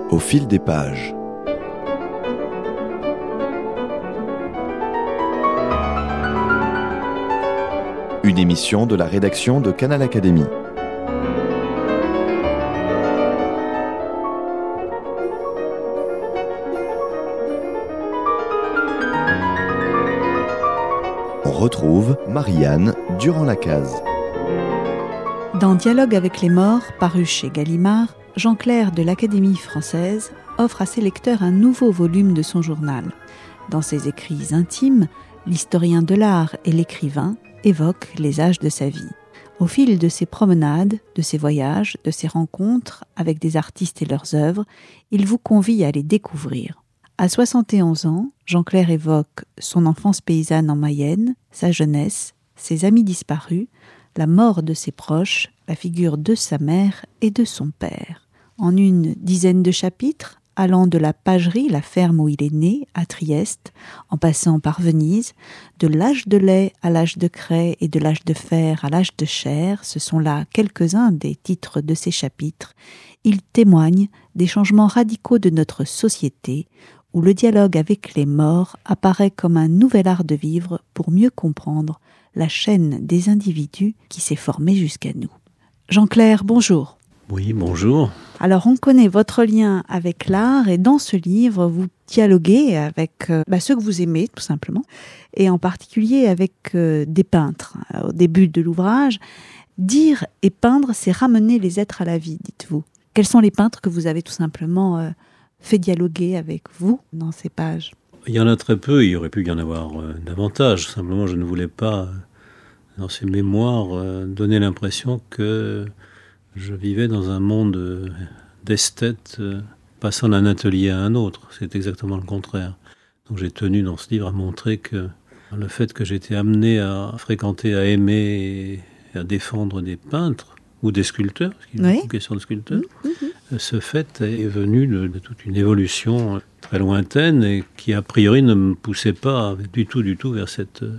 Au fil des pages. Une émission de la rédaction de Canal Académie. On retrouve Marianne durant la case. Dans Dialogue avec les morts, paru chez Gallimard, Jean Clair de l'Académie française offre à ses lecteurs un nouveau volume de son journal. Dans ses écrits intimes, l'historien de l'art et l'écrivain évoquent les âges de sa vie. Au fil de ses promenades, de ses voyages, de ses rencontres avec des artistes et leurs œuvres, il vous convie à les découvrir. À 71 ans, Jean Clair évoque son enfance paysanne en Mayenne, sa jeunesse, ses amis disparus, la mort de ses proches, la figure de sa mère et de son père. En une dizaine de chapitres, allant de la pagerie, la ferme où il est né, à Trieste, en passant par Venise, de l'âge de lait à l'âge de craie et de l'âge de fer à l'âge de chair, ce sont là quelques-uns des titres de ces chapitres. Il témoigne des changements radicaux de notre société, où le dialogue avec les morts apparaît comme un nouvel art de vivre pour mieux comprendre la chaîne des individus qui s'est formée jusqu'à nous. Jean Clair, bonjour. Oui, bonjour. Alors, on connaît votre lien avec l'art et dans ce livre, vous dialoguez avec ceux que vous aimez, tout simplement, et en particulier avec des peintres. Au début de l'ouvrage, dire et peindre, c'est ramener les êtres à la vie, dites-vous. Quels sont les peintres que vous avez tout simplement fait dialoguer avec vous dans ces pages? Il y en a très peu, il aurait pu y en avoir davantage. Simplement, je ne voulais pas, dans ces mémoires, donner l'impression que je vivais dans un monde d'esthètes passant d'un atelier à un autre. C'est exactement le contraire. Donc j'ai tenu dans ce livre à montrer que le fait que j'ai été amené à fréquenter, à aimer et à défendre des peintres ou des sculpteurs, parce qu'il y a beaucoup de questions de sculpteurs, ce fait est venu de toute une évolution très lointaine et qui a priori ne me poussait pas du tout vers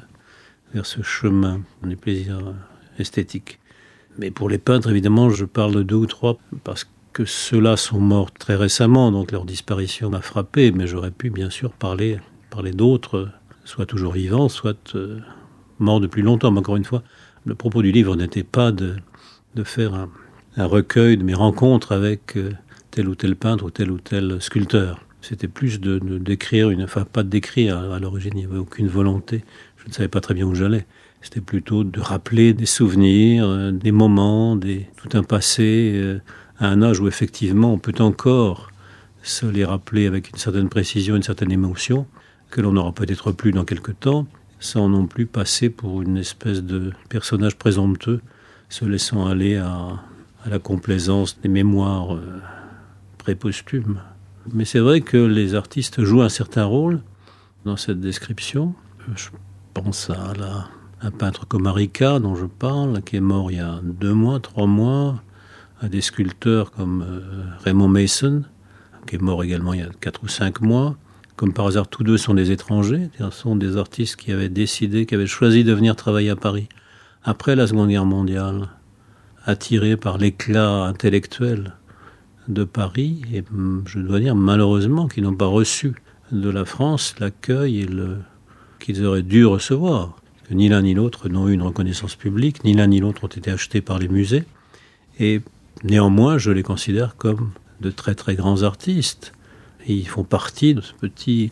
ce chemin des plaisirs esthétiques. Mais pour les peintres, évidemment, je parle de 2 ou 3 parce que ceux-là sont morts très récemment, donc leur disparition m'a frappé, mais j'aurais pu bien sûr parler d'autres, soit toujours vivants, soit morts depuis longtemps. Mais encore une fois, le propos du livre n'était pas de faire un recueil de mes rencontres avec tel ou tel peintre ou tel sculpteur. C'était plus de décrire, pas de décrire à l'origine, il n'y avait aucune volonté, je ne savais pas très bien où j'allais. C'était plutôt de rappeler des souvenirs, des moments, tout un passé, à un âge où effectivement on peut encore se les rappeler avec une certaine précision, une certaine émotion, que l'on n'aura peut-être plus dans quelque temps, sans non plus passer pour une espèce de personnage présomptueux, se laissant aller à la complaisance des mémoires pré-posthumes. Mais c'est vrai que les artistes jouent un certain rôle dans cette description. Je pense à un peintre comme Arica, dont je parle, qui est mort il y a 2 mois, 3 mois, à des sculpteurs comme Raymond Mason, qui est mort également il y a 4 ou 5 mois. Comme par hasard, tous 2 sont des étrangers, ce sont des artistes qui avaient choisi de venir travailler à Paris après la Seconde Guerre mondiale, attirés par l'éclat intellectuel de Paris, et je dois dire malheureusement qu'ils n'ont pas reçu de la France l'accueil qu'ils auraient dû recevoir. Que ni l'un ni l'autre n'ont eu une reconnaissance publique, ni l'un ni l'autre ont été achetés par les musées. Et néanmoins, je les considère comme de très très grands artistes. Et ils font partie de ce petit,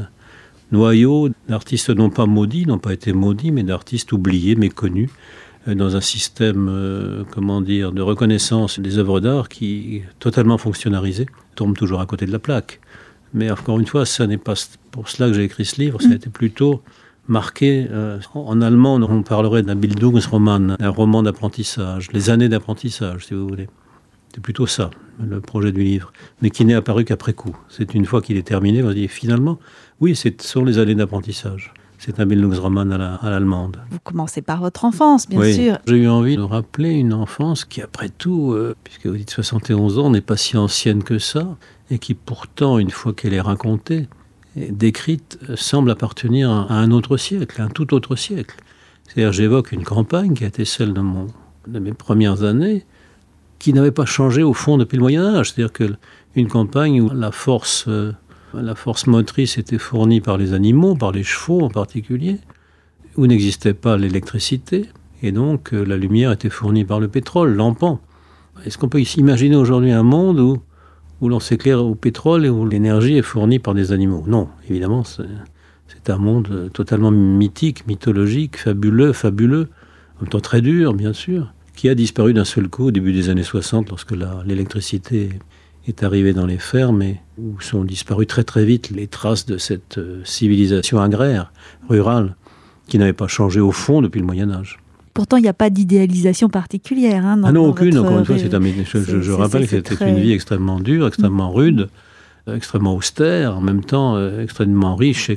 noyau d'artistes non pas été maudits, mais d'artistes oubliés, méconnus, dans un système, de reconnaissance des œuvres d'art qui, totalement fonctionnalisé, tombe toujours à côté de la plaque. Mais encore une fois, ce n'est pas pour cela que j'ai écrit ce livre, ça a été plutôt marqué, en allemand on parlerait d'un Bildungsroman, un roman d'apprentissage, les années d'apprentissage si vous voulez. C'est plutôt ça, le projet du livre, mais qui n'est apparu qu'après coup. C'est une fois qu'il est terminé, on se dit finalement, oui, ce sont les années d'apprentissage. C'est un Bildungsroman à l'allemande. Vous commencez par votre enfance, bien sûr. J'ai eu envie de rappeler une enfance qui, après tout, puisque vous dites 71 ans, n'est pas si ancienne que ça, et qui pourtant, une fois qu'elle est racontée, décrite, semble appartenir à un autre siècle, à un tout autre siècle. C'est-à-dire, j'évoque une campagne qui a été celle de mes premières années, qui n'avait pas changé au fond depuis le Moyen-Âge. C'est-à-dire qu'une campagne où la force motrice était fournie par les animaux, par les chevaux en particulier, où n'existait pas l'électricité, et donc la lumière était fournie par le pétrole, lampant. Est-ce qu'on peut imaginer aujourd'hui un monde où l'on s'éclaire au pétrole et où l'énergie est fournie par des animaux? Non, évidemment, c'est un monde totalement mythique, mythologique, fabuleux, en même temps très dur, bien sûr, qui a disparu d'un seul coup au début des années 60, lorsque l'électricité est arrivée dans les fermes et où sont disparues très très vite les traces de cette civilisation agraire, rurale, qui n'avait pas changé au fond depuis le Moyen-Âge. Pourtant, il n'y a pas d'idéalisation particulière. Non, aucune. Encore une fois, je rappelle que c'était une vie extrêmement dure, extrêmement rude, extrêmement austère, en même temps extrêmement riche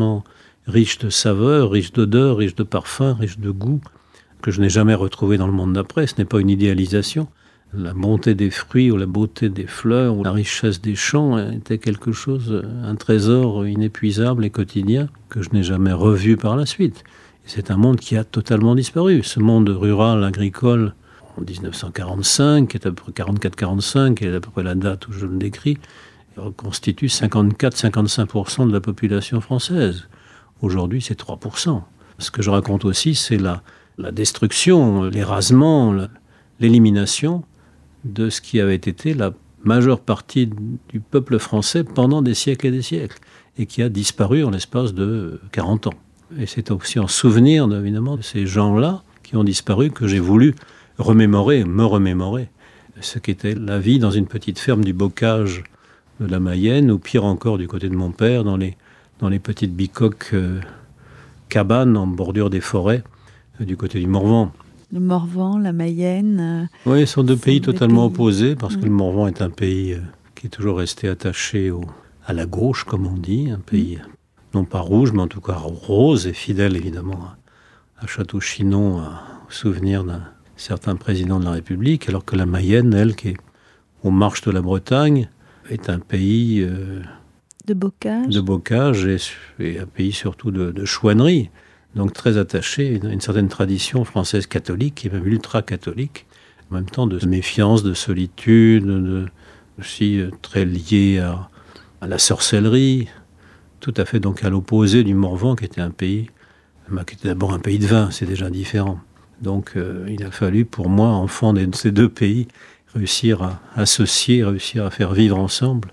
de saveurs, riche d'odeurs, riche de parfums, riche de goûts, que je n'ai jamais retrouvé dans le monde d'après. Ce n'est pas une idéalisation. La bonté des fruits ou la beauté des fleurs ou la richesse des champs était quelque chose, un trésor inépuisable et quotidien que je n'ai jamais revu par la suite. Et c'est un monde qui a totalement disparu. Ce monde rural, agricole, en 1945, qui est à peu près 44-45, qui est à peu près la date où je le décris, constitue 54-55% de la population française. Aujourd'hui, c'est 3%. Ce que je raconte aussi, c'est la destruction, l'érasement, l'élimination de ce qui avait été la majeure partie du peuple français pendant des siècles et des siècles, et qui a disparu en l'espace de 40 ans. Et c'est aussi en souvenir, évidemment, de ces gens-là qui ont disparu que j'ai voulu me remémorer ce qu'était la vie dans une petite ferme du bocage de la Mayenne, ou pire encore du côté de mon père, dans les petites bicoques cabanes en bordure des forêts, du côté du Morvan. Le Morvan, la Mayenne. Oui, ce sont deux pays totalement opposés, parce que le Morvan est un pays qui est toujours resté attaché à la gauche, comme on dit, un pays non pas rouge, mais en tout cas rose et fidèle évidemment à Château-Chinon, au souvenir d'un certain président de la République, alors que la Mayenne, elle, qui est aux marches de la Bretagne, est un pays de bocage et un pays surtout de chouannerie. Donc très attaché à une certaine tradition française catholique, et même ultra-catholique, en même temps de méfiance, de solitude, aussi très lié à la sorcellerie, tout à fait donc à l'opposé du Morvan, qui était un pays, qui était d'abord un pays de vin, c'est déjà différent. Donc il a fallu pour moi, enfant de ces deux pays, réussir à associer, réussir à faire vivre ensemble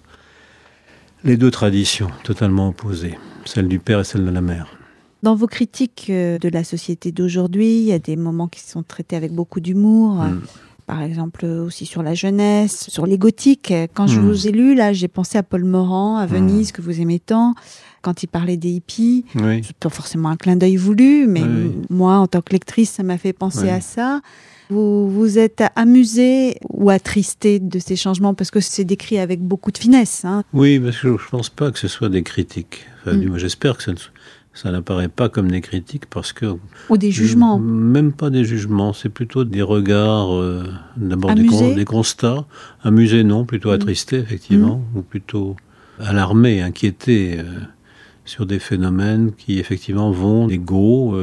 les deux traditions totalement opposées, celle du père et celle de la mère. Dans vos critiques de la société d'aujourd'hui, il y a des moments qui sont traités avec beaucoup d'humour. Par exemple, aussi sur la jeunesse, sur les gothiques. Quand je vous ai lu, là, j'ai pensé à Paul Morand, à Venise, que vous aimez tant, quand il parlait des hippies. Oui. C'est pas forcément un clin d'œil voulu, mais moi, en tant que lectrice, ça m'a fait penser à ça. Vous vous êtes amusé ou attristé de ces changements, parce que c'est décrit avec beaucoup de finesse. Oui, parce que je ne pense pas que ce soit des critiques. Enfin, du moins, j'espère que ça n'apparaît pas comme des critiques, parce que... Ou des jugements. Même pas des jugements, c'est plutôt des regards, d'abord des constats. Amusés, non, plutôt attristés, effectivement, ou plutôt alarmés, inquiétés sur des phénomènes qui, effectivement, vont d'ego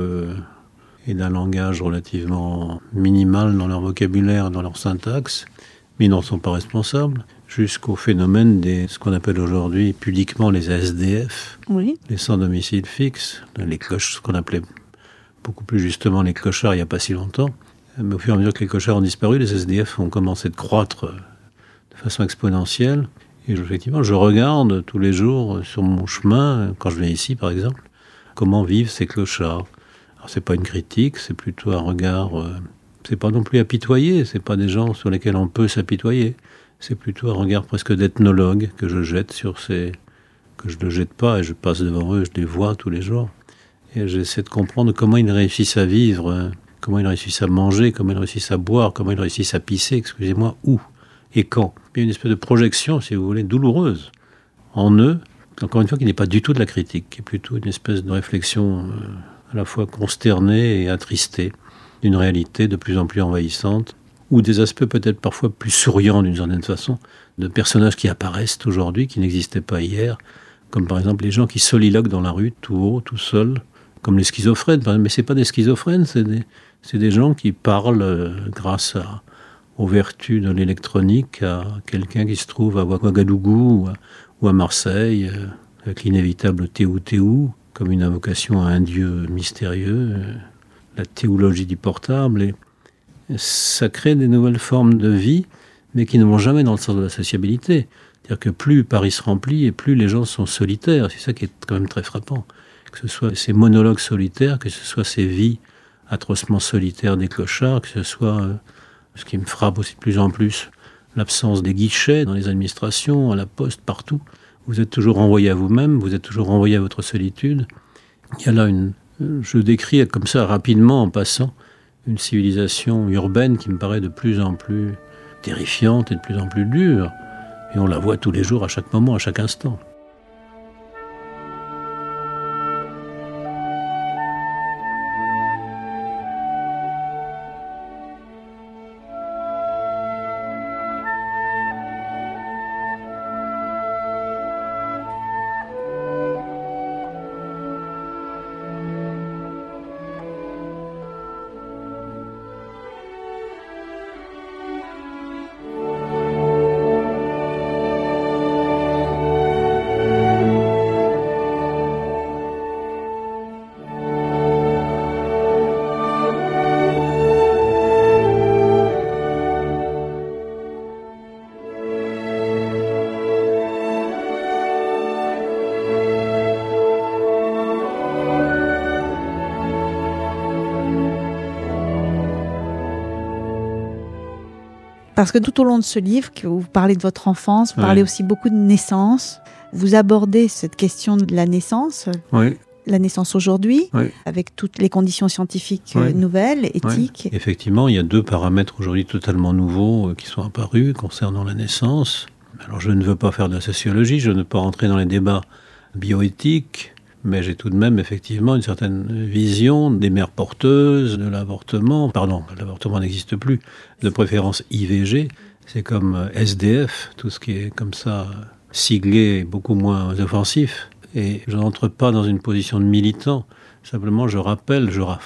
et d'un langage relativement minimal dans leur vocabulaire, dans leur syntaxe, mais ils n'en sont pas responsables, jusqu'au phénomène ce qu'on appelle aujourd'hui pudiquement les SDF, les sans domicile fixe, ce qu'on appelait beaucoup plus justement les clochards il n'y a pas si longtemps. Mais au fur et à mesure que les clochards ont disparu, les SDF ont commencé de croître de façon exponentielle. Et effectivement, je regarde tous les jours sur mon chemin, quand je viens ici par exemple, comment vivent ces clochards. Alors c'est pas une critique, c'est plutôt un regard... c'est pas non plus apitoyer, c'est pas des gens sur lesquels on peut s'apitoyer. C'est plutôt un regard presque d'ethnologue que je jette sur que je ne jette pas, et je passe devant eux, je les vois tous les jours. Et j'essaie de comprendre comment ils réussissent à vivre, comment ils réussissent à manger, comment ils réussissent à boire, comment ils réussissent à pisser, excusez-moi, où et quand. Il y a une espèce de projection, si vous voulez, douloureuse en eux, encore une fois, qui n'est pas du tout de la critique, qui est plutôt une espèce de réflexion à la fois consternée et attristée d'une réalité de plus en plus envahissante, ou des aspects peut-être parfois plus souriants d'une certaine façon, de personnages qui apparaissent aujourd'hui, qui n'existaient pas hier, comme par exemple les gens qui soliloquent dans la rue, tout haut, tout seuls, comme les schizophrènes, mais c'est pas des schizophrènes, c'est des gens qui parlent grâce aux vertus de l'électronique à quelqu'un qui se trouve à Ouagadougou ou à Marseille, avec l'inévitable Théou, comme une invocation à un dieu mystérieux, la théologie du portable. Et ça crée des nouvelles formes de vie, mais qui ne vont jamais dans le sens de la sociabilité. C'est-à-dire que plus Paris se remplit et plus les gens sont solitaires. C'est ça qui est quand même très frappant. Que ce soit ces monologues solitaires, que ce soit ces vies atrocement solitaires des clochards, que ce soit, ce qui me frappe aussi de plus en plus, l'absence des guichets dans les administrations, à la poste, partout. Vous êtes toujours renvoyé à vous-même, vous êtes toujours renvoyé à votre solitude. Il y a là je décris comme ça rapidement en passant une civilisation urbaine qui me paraît de plus en plus terrifiante et de plus en plus dure. Et on la voit tous les jours, à chaque moment, à chaque instant. Parce que tout au long de ce livre, vous parlez de votre enfance, vous parlez aussi beaucoup de naissance. Vous abordez cette question de la naissance, la naissance aujourd'hui, avec toutes les conditions scientifiques nouvelles, éthiques. Effectivement, il y a 2 paramètres aujourd'hui totalement nouveaux qui sont apparus concernant la naissance. Alors je ne veux pas faire de la sociologie, je ne veux pas rentrer dans les débats bioéthiques, mais j'ai tout de même effectivement une certaine vision des mères porteuses, de l'avortement. L'avortement n'existe plus, de préférence IVG. C'est comme SDF, tout ce qui est comme ça siglé est beaucoup moins offensif. Et je n'entre pas dans une position de militant. Simplement, je rappelle,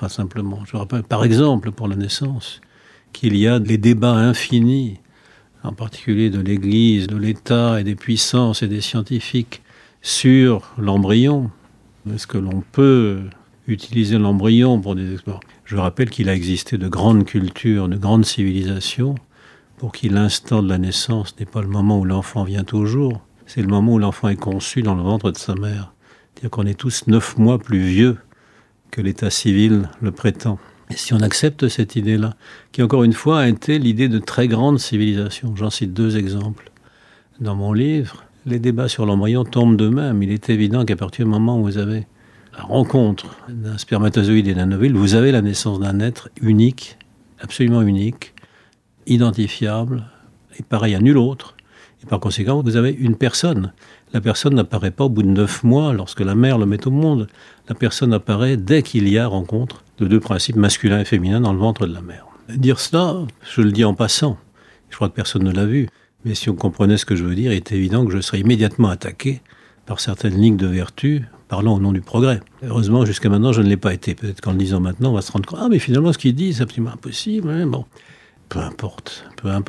par exemple, pour la naissance, qu'il y a des débats infinis, en particulier de l'Église, de l'État et des puissances et des scientifiques, sur l'embryon. Est-ce que l'on peut utiliser l'embryon pour des exploits ? Je rappelle qu'il a existé de grandes cultures, de grandes civilisations, pour qui l'instant de la naissance n'est pas le moment où l'enfant vient au jour, c'est le moment où l'enfant est conçu dans le ventre de sa mère. C'est-à-dire qu'on est tous 9 mois plus vieux que l'état civil le prétend. Et si on accepte cette idée-là, qui encore une fois a été l'idée de très grandes civilisations, j'en cite 2 exemples dans mon livre, les débats sur l'embryon tombent d'eux-mêmes. Il est évident qu'à partir du moment où vous avez la rencontre d'un spermatozoïde et d'un ovule, vous avez la naissance d'un être unique, absolument unique, identifiable, et pareil à nul autre. Et par conséquent, vous avez une personne. La personne n'apparaît pas au bout de 9 mois lorsque la mère le met au monde. La personne apparaît dès qu'il y a rencontre de 2 principes masculins et féminins dans le ventre de la mère. Dire cela, je le dis en passant. Je crois que personne ne l'a vu. Mais si on comprenait ce que je veux dire, il est évident que je serais immédiatement attaqué par certaines lignes de vertu parlant au nom du progrès. Heureusement, jusqu'à maintenant, je ne l'ai pas été. Peut-être qu'en le disant maintenant, on va se rendre compte « Ah, mais finalement, ce qu'il dit, c'est absolument impossible. » Bon, peu importe.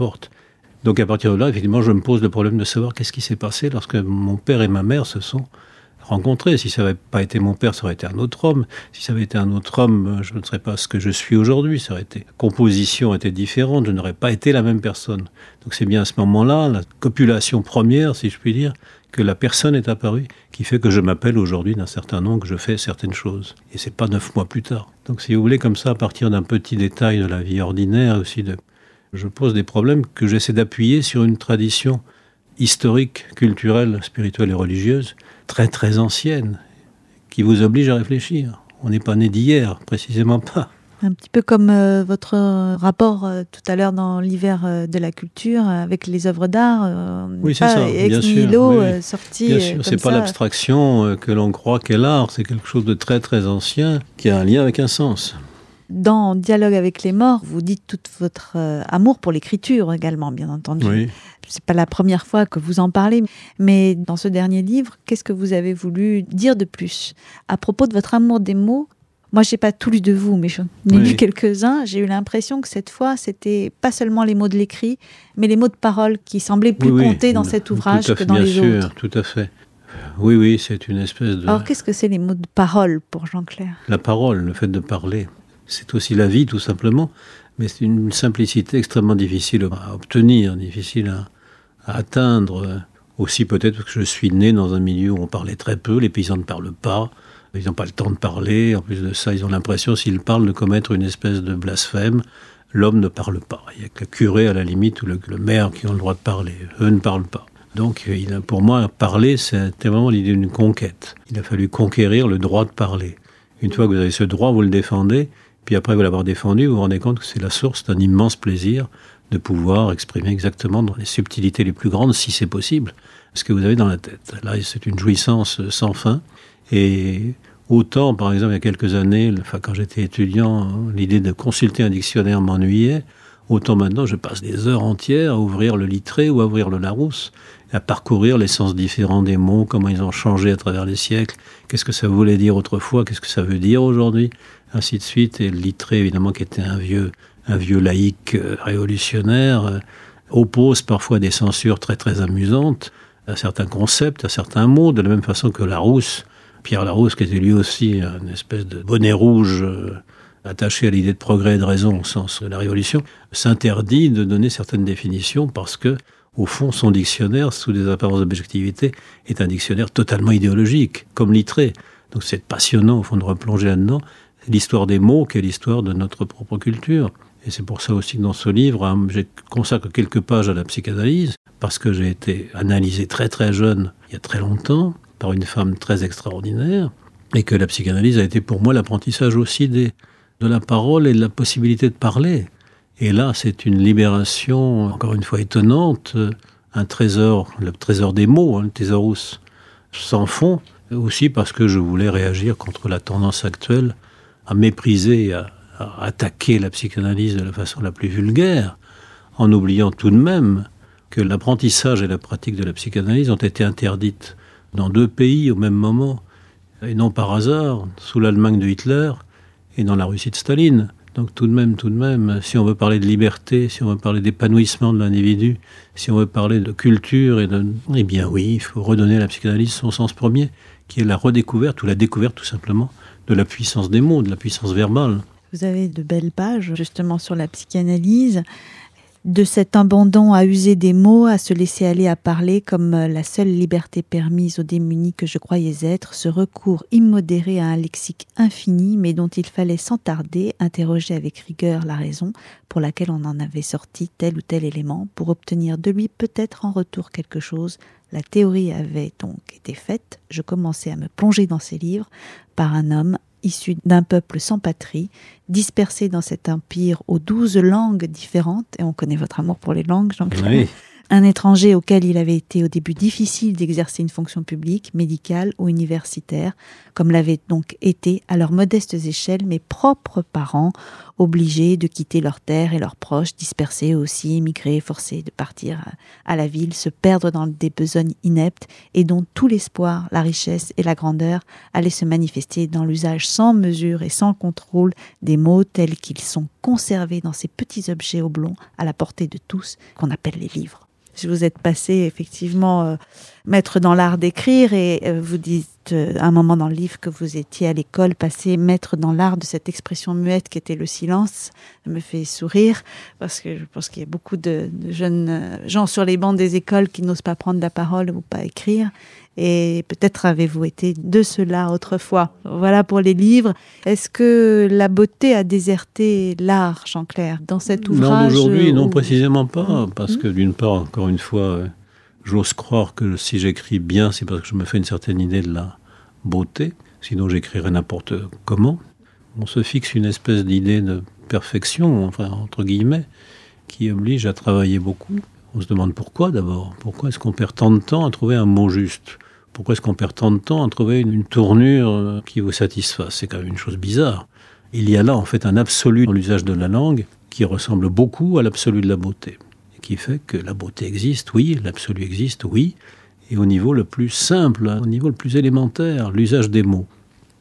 Donc à partir de là, effectivement, je me pose le problème de savoir qu'est-ce qui s'est passé lorsque mon père et ma mère se sont rencontrés. Si ça n'avait pas été mon père, ça aurait été un autre homme. Si ça avait été un autre homme, je ne serais pas ce que je suis aujourd'hui. La composition était différente, je n'aurais pas été la même personne. Donc c'est bien à ce moment-là, la copulation première, si je puis dire, que la personne est apparue, qui fait que je m'appelle aujourd'hui d'un certain nom, que je fais certaines choses. Et c'est pas 9 mois plus tard. Donc si vous voulez, comme ça, à partir d'un petit détail de la vie ordinaire aussi, je pose des problèmes que j'essaie d'appuyer sur une tradition historique, culturelle, spirituelle et religieuse, très très ancienne, qui vous oblige à réfléchir. On n'est pas né d'hier, précisément pas. Un petit peu comme votre rapport tout à l'heure dans l'hiver de la culture avec les œuvres d'art. Oui, c'est ça, bien sûr. Sorti bien sûr, c'est pas l'abstraction que l'on croit qu'est l'art, c'est quelque chose de très très ancien qui a un lien avec un sens. Dans Dialogue avec les morts, vous dites tout votre amour pour l'écriture également, bien entendu. Oui. C'est pas la première fois que vous en parlez, mais dans ce dernier livre, qu'est-ce que vous avez voulu dire de plus à propos de votre amour des mots Moi, je n'ai pas tout lu de vous, mais j'en ai lu quelques-uns. J'ai eu l'impression que cette fois, c'était pas seulement les mots de l'écrit, mais les mots de parole qui semblaient plus compter dans cet ouvrage que dans les autres. Bien sûr, tout à fait. Oui, c'est une espèce de... Alors, qu'est-ce que c'est les mots de parole pour Jean Clair ? La parole, le fait de parler, c'est aussi la vie, tout simplement. Mais c'est une simplicité extrêmement difficile à obtenir, difficile à atteindre. Aussi peut-être parce que je suis né dans un milieu où on parlait très peu, les paysans ne parlent pas, ils n'ont pas le temps de parler, en plus de ça, ils ont l'impression, s'ils parlent, de commettre une espèce de blasphème. L'homme ne parle pas. Il n'y a que le curé, à la limite, ou le maire qui ont le droit de parler. Eux ne parlent pas. Donc, pour moi, parler, c'était vraiment l'idée d'une conquête. Il a fallu conquérir le droit de parler. Une fois que vous avez ce droit, vous le défendez, puis après vous l'avoir défendu, vous vous rendez compte que c'est la source d'un immense plaisir de pouvoir exprimer exactement dans les subtilités les plus grandes, si c'est possible, ce que vous avez dans la tête. Là, c'est une jouissance sans fin. Et autant, par exemple, il y a quelques années, quand j'étais étudiant, l'idée de consulter un dictionnaire m'ennuyait, autant maintenant, je passe des heures entières à ouvrir le Littré ou à ouvrir le Larousse, à parcourir les sens différents des mots, comment ils ont changé à travers les siècles, qu'est-ce que ça voulait dire autrefois, qu'est-ce que ça veut dire aujourd'hui, ainsi de suite. Et le Littré, évidemment, qui était un vieux laïc révolutionnaire, oppose parfois des censures très très amusantes à certains concepts, à certains mots, de la même façon que Larousse, Pierre Larousse, qui était lui aussi une espèce de bonnet rouge attaché à l'idée de progrès et de raison au sens de la Révolution, s'interdit de donner certaines définitions parce que, au fond, son dictionnaire, sous des apparences d'objectivité, est un dictionnaire totalement idéologique, comme Littré. Donc c'est passionnant, au fond, de replonger là-dedans. L'histoire des mots qui est l'histoire de notre propre culture. Et c'est pour ça aussi que dans ce livre, je consacre quelques pages à la psychanalyse, parce que j'ai été analysé très très jeune, il y a très longtemps, par une femme très extraordinaire, et que la psychanalyse a été pour moi l'apprentissage aussi de la parole et de la possibilité de parler. Et là, c'est une libération, encore une fois étonnante, un trésor, le trésor des mots, le thésaurus sans fond, aussi parce que je voulais réagir contre la tendance actuelle à mépriser, à attaquer la psychanalyse de la façon la plus vulgaire, en oubliant tout de même que l'apprentissage et la pratique de la psychanalyse ont été interdites dans 2 pays au même moment, et non par hasard, sous l'Allemagne de Hitler et dans la Russie de Staline. Donc tout de même, si on veut parler de liberté, si on veut parler d'épanouissement de l'individu, si on veut parler de culture, eh bien oui, il faut redonner à la psychanalyse son sens premier, qui est la redécouverte, ou la découverte tout simplement, de la puissance des mots, de la puissance verbale. Vous avez de belles pages justement sur la psychanalyse, de cet abandon à user des mots, à se laisser aller à parler comme la seule liberté permise aux démunis que je croyais être, ce recours immodéré à un lexique infini, mais dont il fallait sans tarder interroger avec rigueur la raison pour laquelle on en avait sorti tel ou tel élément, pour obtenir de lui peut-être en retour quelque chose. La théorie avait donc été faite, je commençais à me plonger dans ces livres par un homme issu d'un peuple sans patrie, dispersé dans cet empire aux 12 langues différentes, et on connaît votre amour pour les langues, Jean-Clair. Oui. Un étranger auquel il avait été au début difficile d'exercer une fonction publique, médicale ou universitaire, comme l'avaient donc été à leurs modestes échelles mes propres parents, obligés de quitter leurs terres et leurs proches, dispersés aussi, émigrés, forcés de partir à la ville, se perdre dans des besognes ineptes et dont tout l'espoir, la richesse et la grandeur allaient se manifester dans l'usage sans mesure et sans contrôle des mots tels qu'ils sont conservés dans ces petits objets oblongs à la portée de tous qu'on appelle les livres. Vous êtes passé effectivement maître dans l'art d'écrire et vous dites à un moment dans le livre que vous étiez à l'école passé maître dans l'art de cette expression muette qui était le silence. Ça me fait sourire parce que je pense qu'il y a beaucoup de jeunes gens sur les bancs des écoles qui n'osent pas prendre la parole ou pas écrire. Et peut-être avez-vous été de cela autrefois. Voilà pour les livres. Est-ce que la beauté a déserté l'art, Jean-Clair, dans cet ouvrage? Non, aujourd'hui, non, précisément pas. Parce que d'une part, encore une fois, j'ose croire que si j'écris bien, c'est parce que je me fais une certaine idée de la beauté. Sinon, j'écrirais n'importe comment. On se fixe une espèce d'idée de perfection, enfin, entre guillemets, qui oblige à travailler beaucoup. On se demande pourquoi d'abord. Pourquoi est-ce qu'on perd tant de temps à trouver un mot juste ? Pourquoi est-ce qu'on perd tant de temps à trouver une tournure qui vous satisfasse ? C'est quand même une chose bizarre. Il y a là en fait un absolu dans l'usage de la langue qui ressemble beaucoup à l'absolu de la beauté. Et qui fait que la beauté existe, oui, l'absolu existe, oui, et au niveau le plus simple, au niveau le plus élémentaire, l'usage des mots.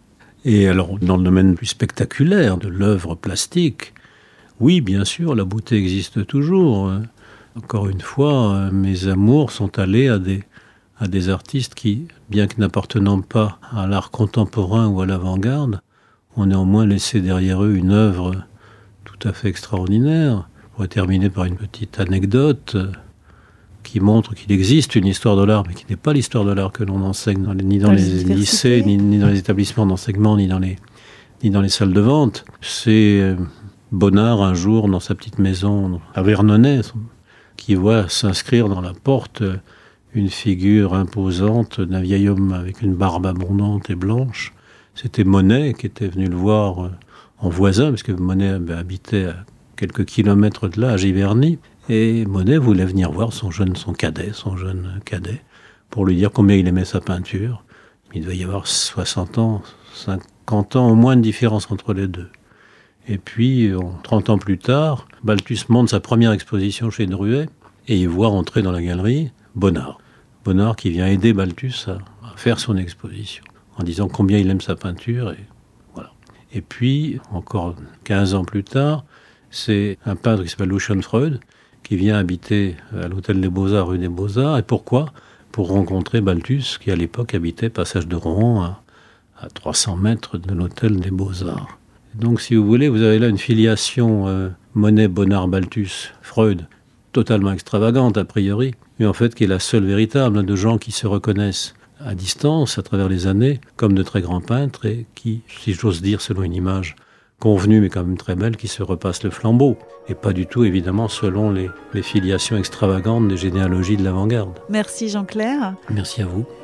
Et alors, dans le domaine plus spectaculaire de l'œuvre plastique, oui, bien sûr, la beauté existe toujours. Encore une fois, mes amours sont allés à des artistes qui, bien que n'appartenant pas à l'art contemporain ou à l'avant-garde, ont néanmoins laissé derrière eux une œuvre tout à fait extraordinaire. Je pourrais terminer par une petite anecdote qui montre qu'il existe une histoire de l'art, mais qui n'est pas l'histoire de l'art que l'on enseigne ni dans les lycées, ni dans les établissements d'enseignement, ni dans les salles de vente. C'est Bonnard, un jour, dans sa petite maison à Vernonnet, qui voit s'inscrire dans la porte une figure imposante d'un vieil homme avec une barbe abondante et blanche. C'était Monet qui était venu le voir en voisin, parce que Monet habitait à quelques kilomètres de là, à Giverny. Et Monet voulait venir voir son jeune cadet, pour lui dire combien il aimait sa peinture. Il devait y avoir 60 ans, 50 ans, au moins de différence entre les deux. Et puis, 30 ans plus tard, Balthus monte sa première exposition chez Druet, et il voit entrer dans la galerie Bonnard. Bonnard qui vient aider Balthus à faire son exposition, en disant combien il aime sa peinture, et voilà. Et puis, encore 15 ans plus tard, c'est un peintre qui s'appelle Lucian Freud, qui vient habiter à l'hôtel des Beaux-Arts, rue des Beaux-Arts. Et pourquoi ? Pour rencontrer Balthus, qui à l'époque habitait Passage de Rohan, à 300 mètres de l'hôtel des Beaux-Arts. Donc, si vous voulez, vous avez là une filiation Monet, Bonnard, Balthus, Freud, totalement extravagante a priori, mais en fait qui est la seule véritable, de gens qui se reconnaissent à distance, à travers les années, comme de très grands peintres, et qui, si j'ose dire, selon une image convenue mais quand même très belle, qui se repassent le flambeau, et pas du tout évidemment selon les filiations extravagantes des généalogies de l'avant-garde. Merci Jean-Clair. Merci à vous.